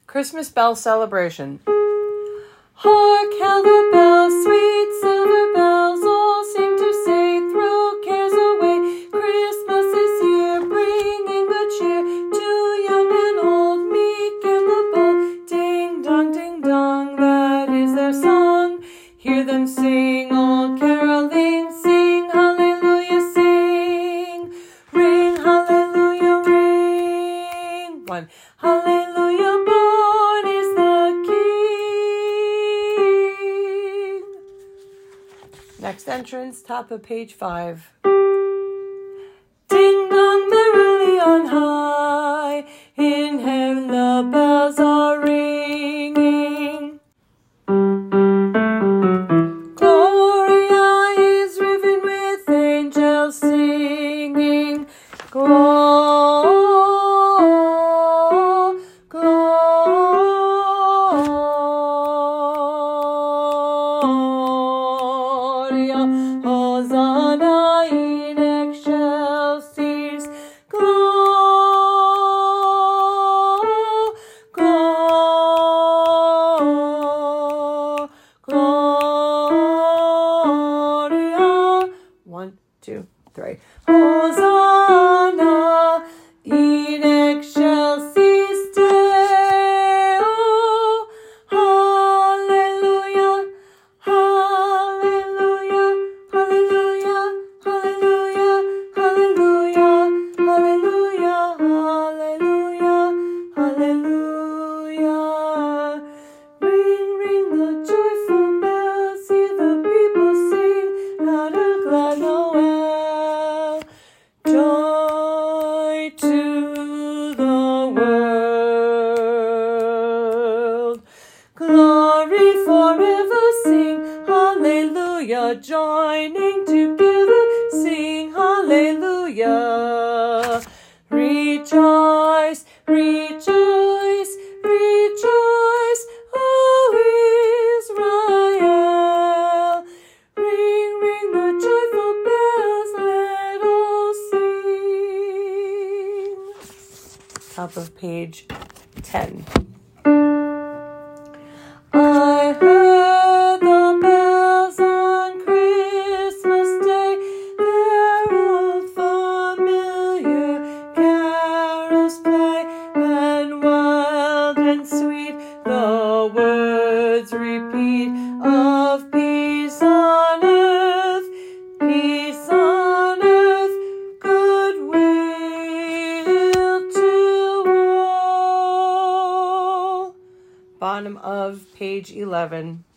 Christmas Bell Celebration. Hark how the bells, sweet silver bells, all seem to say, throw cares away. Christmas is here, bringing good cheer to young and old, meek and the bold. Ding dong, that is their song. Hear them sing, all caroling, sing, hallelujah, sing. Ring, hallelujah, ring. One, hallelujah, born is the King. Next entrance, top of page 5. Ding dong merrily on high, in heaven the bells are ringing. Gloria is riven with angels singing. Gloria, Hosanna in excelsis. Gloria. 1, 2, 3. Hosanna in excelsis Deo. Hallelujah, hallelujah, hallelujah, hallelujah, hallelujah, hallelujah, hallelujah, hallelujah. Ring, ring the joyful bells, hear the people sing, loud a glad Noel. Joy to the world. Glory forever sing, hallelujah. Joining together, sing hallelujah. Rejoice, rejoice, rejoice, O Israel. Ring, ring the joyful bells, let all sing. Top of page 10. I heard the bells on Christmas Day, their old familiar carols play, and wild and sweet the words repeat of peace on earth, goodwill to all. Bottom of page 11.